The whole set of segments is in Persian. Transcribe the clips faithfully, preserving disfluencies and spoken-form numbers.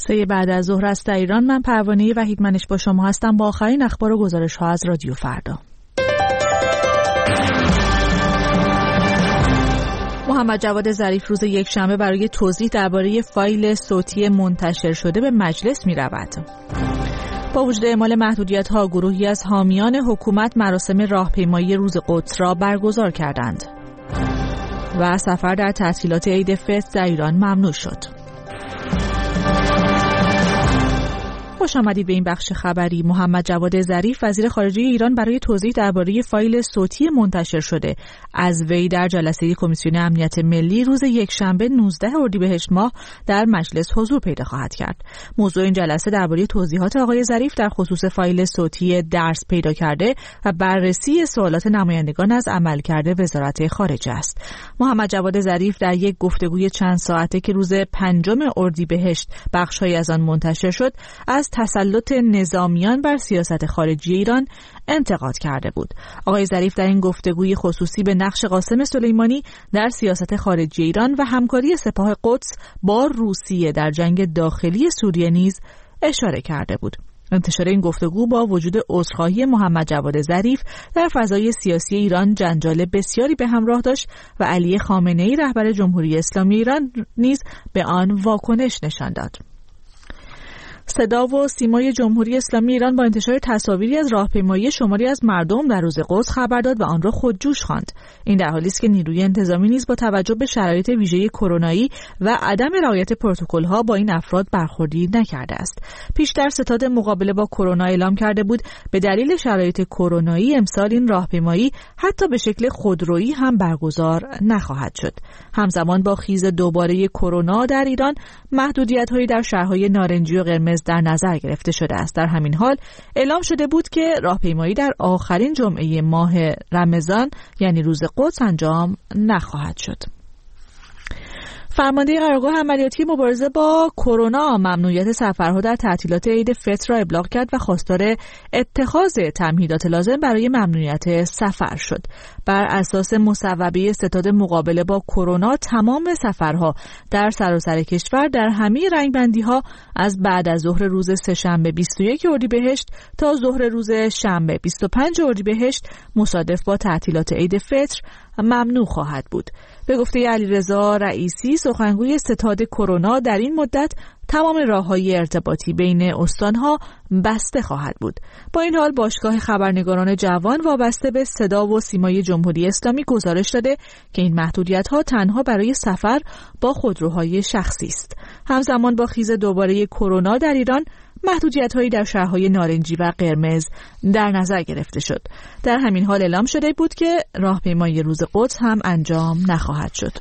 سه بعد از ظهر است در ایران. من پروانه وحیدمنش با شما هستم با آخرین اخبار و گزارش ها از رادیو فردا. محمد جواد ظریف روز یکشنبه برای توضیح درباره فایل صوتی منتشر شده به مجلس می رود. با وجود اعمال محدودیت‌ها، گروهی از حامیان حکومت مراسم راهپیمایی روز قدس را برگزار کردند و سفر در تعطیلات عید فطر در ایران ممنوع شد. خوش آمدید به این بخش خبری. محمد جواد ظریف وزیر خارجه ایران برای توضیح درباره فایل صوتی منتشر شده از وی در جلسه کمیسیون امنیت ملی روز یکشنبه نوزده اردیبهشت ماه در مجلس حضور پیدا خواهد کرد. موضوع این جلسه درباره توضیحات آقای ظریف در خصوص فایل صوتی درس پیدا کرده و بررسی سوالات نمایندگان از عملکرد وزارت خارجه است. محمد جواد ظریف در یک گفتگوی چند ساعته که روز پنجم اردیبهشت بخش‌هایی از آن منتشر شد، از تسلط نظامیان بر سیاست خارجی ایران انتقاد کرده بود. آقای ظریف در این گفتگوی خصوصی به نقش قاسم سلیمانی در سیاست خارجی ایران و همکاری سپاه قدس با روسیه در جنگ داخلی سوریه نیز اشاره کرده بود. انتشار این گفتگو با وجود عذرخواهی محمد جواد ظریف در فضای سیاسی ایران جنجال بسیاری به همراه داشت و علی خامنه‌ای رهبر جمهوری اسلامی ایران نیز به آن واکنش نشان داد. صدا و سیمای جمهوری اسلامی ایران با انتشار تصاویری از راهپیمایی شماری از مردم در روز قدس خبر داد و آن را خودجوش خواند. این در حالی است که نیروی انتظامی نیز با توجه به شرایط ویژه کرونایی و عدم رعایت پروتکل‌ها با این افراد برخوردی نکرده است. پیشتر ستاد مقابله با کرونا اعلام کرده بود به دلیل شرایط کرونایی امسال این راهپیمایی حتی به شکل خودرویی هم برگزار نخواهد شد. همزمان با خیز دوباره کرونا در ایران، محدودیت‌هایی در شهرهای نارنجی و قرمز در نظر گرفته شده است. در همین حال اعلام شده بود که راهپیمایی در آخرین جمعه ماه رمضان یعنی روز قدس انجام نخواهد شد. فرمانده قرارگاه عملیاتی مبارزه با کرونا ممنوعیت سفرها در تعطیلات عید فطر را ابلاغ کرد و خواستار اتخاذ تمهیدات لازم برای ممنوعیت سفر شد. بر اساس مصوبه ستاد مقابله با کرونا تمام سفرها در سراسر کشور در همه رنگبندی‌ها از بعد از ظهر روز سه‌شنبه بیست و یک اردیبهشت تا ظهر روز شنبه بیست و پنج اردیبهشت مصادف با تعطیلات عید فطر ممنوع خواهد بود. به گفته علیرضا رئیسی سخنگوی ستاد کرونا، در این مدت تمام راه‌های ارتباطی بین استان‌ها بسته خواهد بود. با این حال باشگاه خبرنگاران جوان وابسته به صدا و سیمای جمهوری اسلامی گزارش داده که این محدودیت‌ها تنها برای سفر با خودروهای شخصی است. همزمان با خیز دوباره کرونا در ایران، محدودیت‌هایی در شهرهای نارنجی و قرمز در نظر گرفته شد. در همین حال اعلام شده بود که راهپیمایی روز قدس هم انجام نخواهد شد.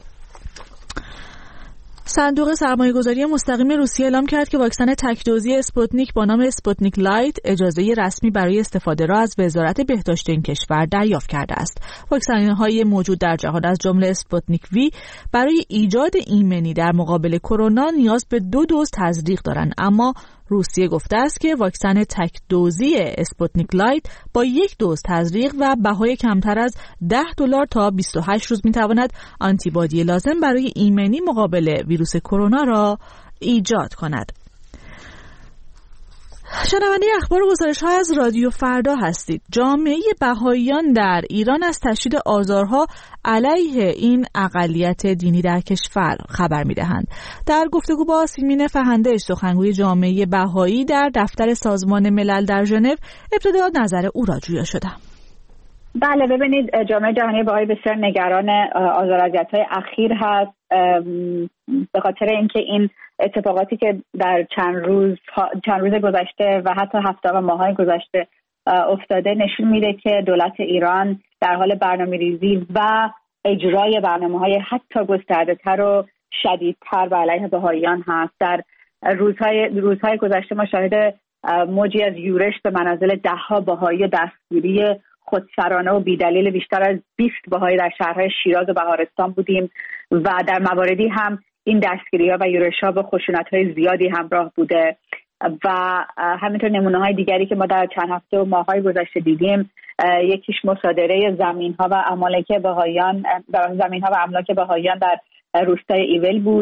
صندوق سرمایه‌گذاری مستقیم روسیه اعلام کرد که واکسن تک‌دوزی اسپوتنیک با نام اسپوتنیک لایت اجازه رسمی برای استفاده را از وزارت بهداشت این کشور دریافت کرده است. واکسن‌های موجود در جهان از جمله اسپوتنیک وی برای ایجاد ایمنی در مقابل کرونا نیاز به دو دوز تزریق دارند، اما روسیه گفته است که واکسن تک دوزی اسپوتنیک لایت با یک دوز تزریق و بهای کمتر از ده دلار تا بیست و هشت روز میتواند آنتیبادی لازم برای ایمنی مقابل ویروس کرونا را ایجاد کند. شنونده اخبار و گزارش‌ها از رادیو فردا هستید. جامعه بهائیان در ایران از تشدید آزارها علیه این اقلیت دینی در کشور خبر می‌دهند. در گفتگو با سیمین فهندش سخنگوی جامعه بهایی در دفتر سازمان ملل در ژنو، ابتدا نظر او را جویا شدم. بله، ببینید جامعه جهانی بهایی بسیار نگران آزار و اذیت‌های اخیر هست به خاطر اینکه این اتفاقاتی که در چند روز چند روز گذشته و حتی هفته و ماه‌های گذشته افتاده نشون میده که دولت ایران در حال برنامه‌ریزی و اجرای برنامه‌های حتی گسترده‌تر و شدیدتر به علیه بهائیان هست. در روزهای روزهای گذشته ما شاهد موجی از یورش به منازل ده‌ها بهایی و دستگیری خودسرانه و بیدلیل بیشتر از بیست بهایی در شهرهای شیراز و بهارستان بودیم و در مواردی هم این دستگیری‌ها و یورش‌ها به خشونت‌های زیادی همراه بوده و همینطور نمونه‌های دیگری که ما در چند هفته و ماه‌های گذشته دیدیم، یکیش مصادره زمین‌ها و املاک بهائیان در زمین‌ها و املاک بهائیان در روستای ایول بود.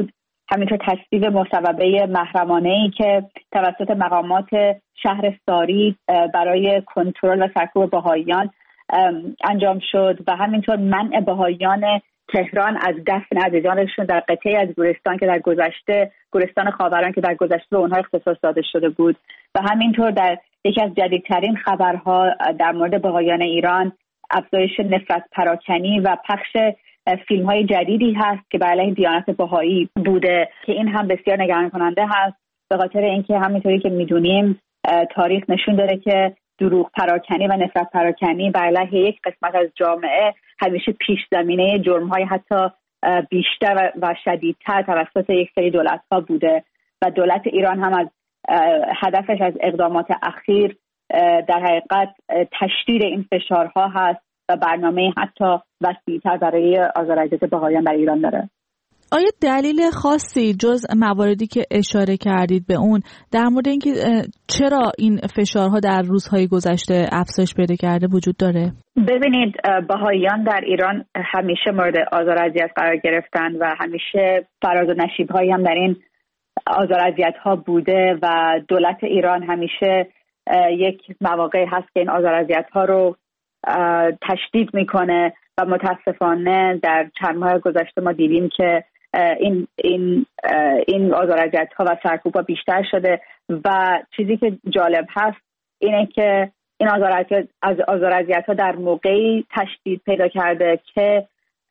همینطور تصویب مصوبه محرمانه‌ای که توسط مقامات شهر ساری برای کنترل و سرکوب بهائیان انجام شد و همینطور منع بهائیان تهران از دفن عزیزانشون در قطعی از گورستان که در گذشته گورستان خاوران که در گذشته به اونها اختصاص داده شده بود و همینطور در یکی از جدیدترین خبرها در مورد بهائیان ایران افزایش نفرت پراکنی و پخش فیلم های جدیدی هست که بر علیه دیانت بهایی بوده که این هم بسیار نگران کننده هست به خاطر اینکه همینطوری که میدونیم تاریخ نشون داده که دروغ پراکنی و نفرت پراکنی بر علیه یک قسمت از جامعه همیشه پیش زمینه جرم‌های حتی بیشتر و شدیدتر توسط یک سری دولت‌ها بوده و دولت ایران هم از هدفش از اقدامات اخیر در حقیقت تشدید این فشارها هست و برنامه حتی وسیع‌تر برای آزار بهائیان در ایران داره. آیا دلیل خاصی جز مواردی که اشاره کردید به اون در مورد اینکه چرا این فشارها در روزهای گذشته افزایش پیدا کرده وجود داره؟ ببینید بهائیان در ایران همیشه مورد آزار و اذیت قرار گرفتن و همیشه فراز و نشیب‌هایی هم در این آزار و اذیت‌ها بوده و دولت ایران همیشه یک مواقعی هست که این آزار و اذیت‌ها رو تشدید میکنه و متاسفانه در چند ماه گذشته ما دیدیم که این این این آزار و اذیت‌ها و سرکوب‌ها بیشتر شده و چیزی که جالب هست اینه که این آزار و اذیت‌ها در موقعی تشدید پیدا کرده که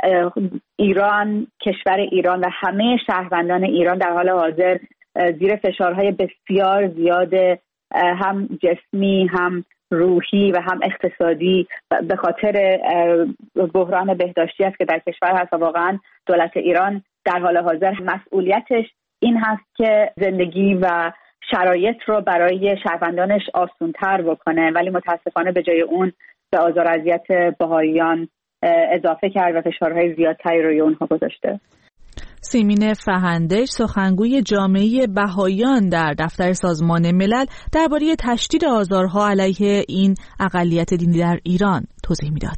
ایران کشور ایران و همه شهروندان ایران در حال حاضر زیر فشارهای بسیار زیاد هم جسمی هم روحی و هم اقتصادی به خاطر بحران بهداشتی است که در کشور هست و واقعا دولت ایران در حال حاضر مسئولیتش این هست که زندگی و شرایط رو برای شهروندانش آسان‌تر بکنه ولی متاسفانه به جای اون به آزار و اذیت بهائیان اضافه کرد و فشارهای زیادتری روی اونها گذاشته. سیمین فهندش سخنگوی جامعه بهائیان در دفتر سازمان ملل درباره تشدید آزارها علیه این اقلیت دینی در ایران توضیح میداد.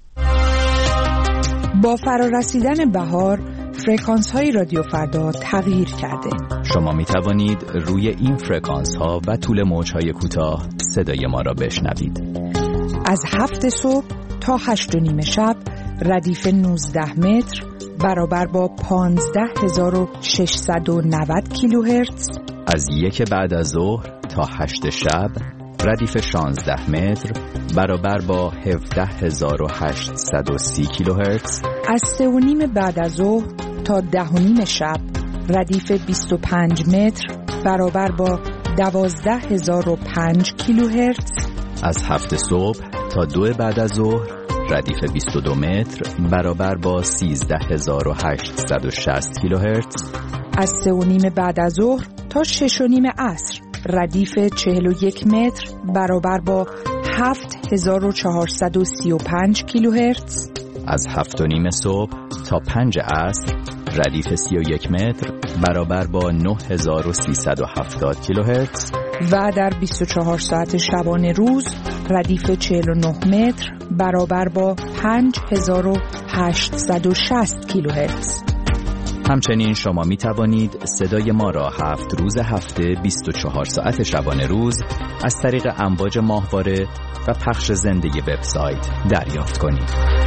با فرارسیدن بهار فرکانس‌های رادیو فردا تغییر کرده. شما می توانید روی این فرکانس‌ها و طول موج‌های کوتاه صدای ما را بشنوید. از هفت صبح تا هشت و نیم شب ردیف نوزده متر برابر با پانزده هزار و ششصد و نود کیلوهرتز. از یک بعد از ظهر تا هشت شب ردیف شانزده متر برابر با هفده هزار و هشتصد و سی کیلوهرتز. از سه و نیم بعد از ظهر تا ده و نیم شب ردیف بیست و پنج متر برابر با دوازده هزار و پنج کیلوهرتز. از هفت صبح تا دو بعد از ظهر ردیف بیست و دو متر برابر با سیزده هزار و هشتصد و شصت کیلوهرتز. از سه و نیم بعد از ظهر تا شش و نیم عصر ردیف چهل و یک متر برابر با هفت هزار و چهارصد و سی و پنج کیلوهرتز. از هفت و نیم صبح تا پنج عصر ردیف سی و یک متر برابر با نه هزار و سیصد و هفتاد کیلوهرتز. و در بیست و چهار ساعت شبانه روز ردیف چهل و نه متر برابر با پنج هزار و هشتصد و شصت کیلوهرتز. همچنین شما می توانید صدای ما را هفت روز هفته بیست و چهار ساعت شبانه روز از طریق امواج ماهواره و پخش زنده وبسایت دریافت کنید.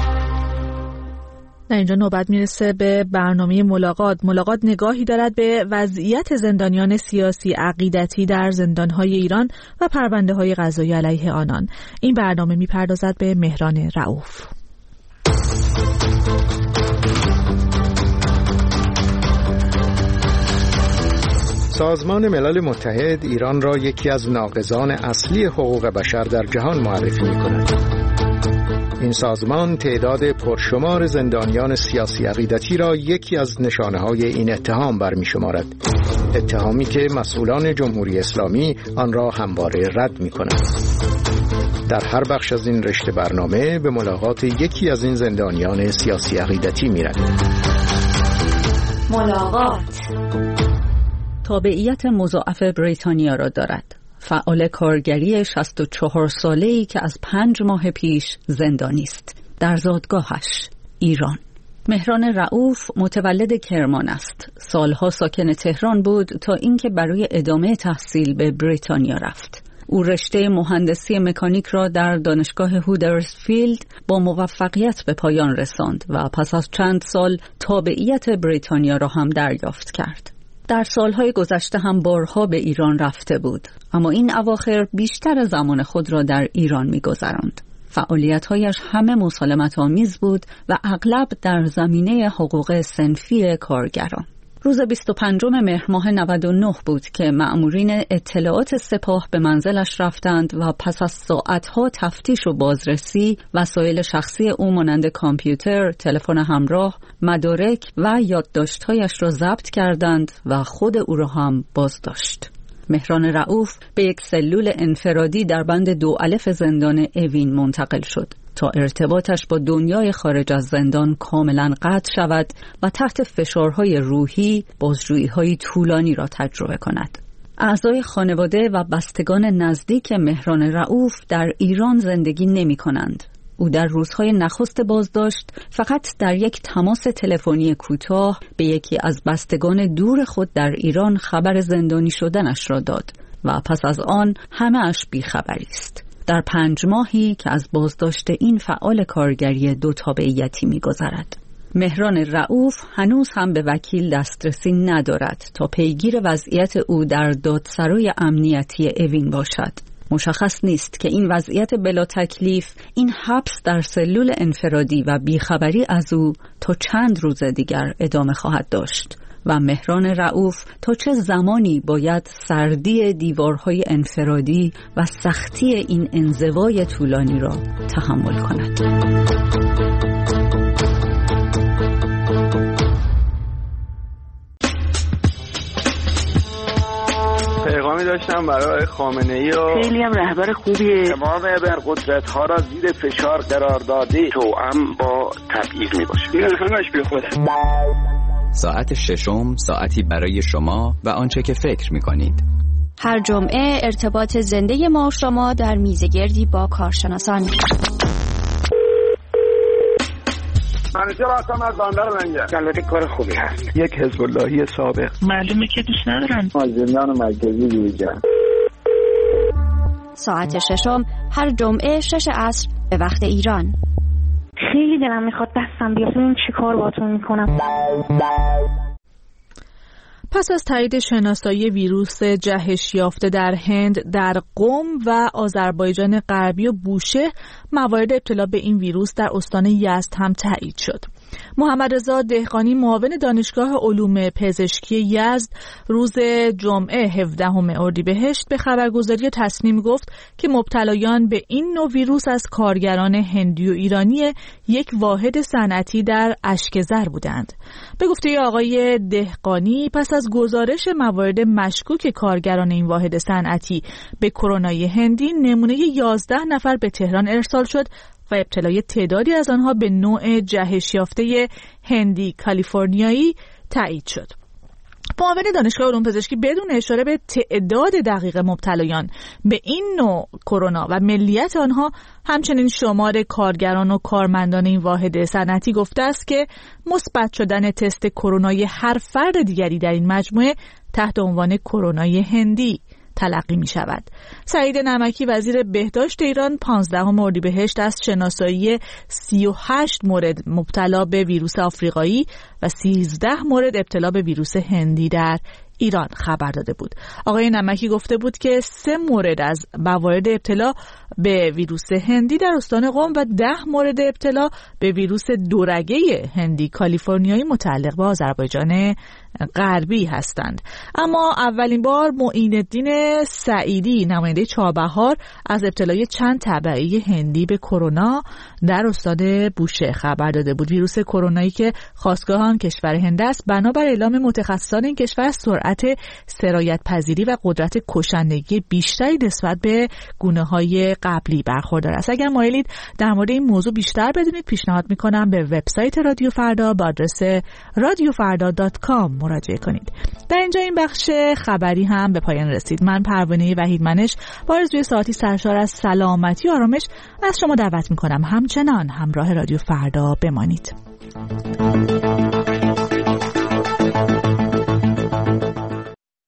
در اینجا نوبت میرسه به برنامه ملاقات. ملاقات نگاهی دارد به وضعیت زندانیان سیاسی عقیدتی در زندانهای ایران و پرونده‌های قضایی علیه آنان. این برنامه میپردازد به مهران رؤوف. سازمان ملل متحد ایران را یکی از ناقضان اصلی حقوق بشر در جهان معرفی می‌کند. این سازمان تعداد پرشمار زندانیان سیاسی عقیدتی را یکی از نشانه‌های این اتهام برمی‌شمارد. اتهامی که مسئولان جمهوری اسلامی آن را همواره رد می‌کنند. در هر بخش از این رشته برنامه به ملاقات یکی از این زندانیان سیاسی عقیدتی می‌رویم. ملاقات تابعیت مضاعف بریتانیا را دارد. فعال کارگری شصت و چهار ساله‌ای که از پنج ماه پیش زندانی است در زادگاهش ایران. مهران رؤوف متولد کرمان است. سالها ساکن تهران بود تا اینکه برای ادامه تحصیل به بریتانیا رفت. او رشته مهندسی مکانیک را در دانشگاه هودرسفیلد با موفقیت به پایان رساند و پس از چند سال تابعیت بریتانیا را هم دریافت کرد. در سالهای گذشته هم بارها به ایران رفته بود، اما این اواخر بیشتر زمان خود را در ایران می‌گذراند. فعالیت‌هایش همه مسالمت آمیز بود و اغلب در زمینه حقوق صنفی کارگران. روز بیست و پنجم مهر ماه نود و نه بود که مأمورین اطلاعات سپاه به منزلش رفتند و پس از ساعتها تفتیش و بازرسی وسایل شخصی او مانند کامپیوتر، تلفن همراه، مدارک و یادداشت‌هایش را ضبط کردند و خود او را هم بازداشت. مهران رؤوف به یک سلول انفرادی در بند دو الف زندان اوین منتقل شد تا ارتباطش با دنیای خارج از زندان کاملا قطع شود و تحت فشارهای روحی بازجویی‌های طولانی را تجربه کند. اعضای خانواده و بستگان نزدیک مهران رؤوف در ایران زندگی نمی کنند. او در روزهای نخست بازداشت فقط در یک تماس تلفنی کوتاه به یکی از بستگان دور خود در ایران خبر زندانی شدنش را داد و پس از آن همه اش بیخبری است. در پنج ماهی که از بازداشت این فعال کارگری دو تابعیتی می‌گذرد. مهران رؤوف هنوز هم به وکیل دسترسی ندارد تا پیگیر وضعیت او در دادسرای امنیتی اوین باشد. مشخص نیست که این وضعیت بلا تکلیف، این حبس در سلول انفرادی و بیخبری از او تا چند روز دیگر ادامه خواهد داشت و مهران رؤوف تا چه زمانی باید سردی دیوارهای انفرادی و سختی این انزوای طولانی را تحمل کند. پیغامی داشتم برای خامنه‌ای و خیلی هم رهبر خوبیه. تمام ابرقدرت‌ها را زیر فشار قرار داده توأم با تبعیض میباشه. این همش بی خوده. ساعت ششم، ساعتی برای شما و آنچه که فکر می‌کنید. هر جمعه ارتباط زنده ما و شما در میزگردی با کارشناسان. منیجر هستم از بندر منجر. البته کار خوبی هست. یک حزب اللهی سابق. معلومه که دوست ندارن. مازندران مرکزی جوجا. ساعت ششم هر جمعه شش عصر به وقت ایران. خیلی دلم میخواد دستم بیاد. این چی کار باتون میکنم؟ پس از تایید شناسایی ویروس جهش یافته در هند، در قم و آذربایجان غربی و بوشهر، موارد ابتلا به این ویروس در استان یزد هم تایید شد. محمد رضا دهقانی معاون دانشگاه علوم پزشکی یزد روز جمعه هفدهم اردیبهشت به خبرگزاری تصنیم گفت که مبتلایان به این نوع ویروس از کارگران هندی و ایرانی یک واحد صنعتی در اشکزر بودند. به گفته آقای دهقانی پس از گزارش موارد مشکوک کارگران این واحد صنعتی به کرونای هندی، نمونه یازده نفر به تهران ارسال شد و ابتلای تعدادی از آنها به نوع جهش یافته هندی کالیفرنیایی تایید شد. معاون دانشگاه علوم پزشکی بدون اشاره به تعداد دقیق مبتلایان به این نوع کرونا و ملیت آنها، همچنین شمار کارگران و کارمندان این واحد صنعتی گفته است که مثبت شدن تست کرونای هر فرد دیگری در این مجموعه تحت عنوان کرونای هندی تلقی می شود. سعید نمکی وزیر بهداشت ایران پانزدهم اردیبهشت از شناسایی سی و هشت مورد مبتلا به ویروس آفریقایی و سیزده مورد ابتلا به ویروس هندی در ایران خبر داده بود. آقای نمکی گفته بود که سه مورد از موارد ابتلا به ویروس هندی در استان قم و ده مورد ابتلا به ویروس دورگه هندی کالیفرنیایی متعلق به آذربایجان غربی هستند. اما اولین بار معین الدین سعیدی نماینده چابهار از ابتلای چند تبعی هندی به کرونا در استان بوشهر خبر داده بود. ویروس کرونایی که خاستگاه آن کشور هند است، بنابر اعلام متخصصان این کشور سرعت سرایت پذیری و قدرت کشندگی بیشتری نسبت به گونه‌های قبلی برخوردار است. اگر مایلید در مورد این موضوع بیشتر بدونید، پیشنهاد می‌کنم به وبسایت رادیو فردا با آدرس رادیو فردا دات کام مراجعه کنید. در اینجا این بخش خبری هم به پایان رسید. من پروانه وحید منش با آرزوی ساعتی سرشار از سلامتی و آرامش از شما دعوت می‌کنم همچنان همراه رادیو فردا بمانید. شنوید.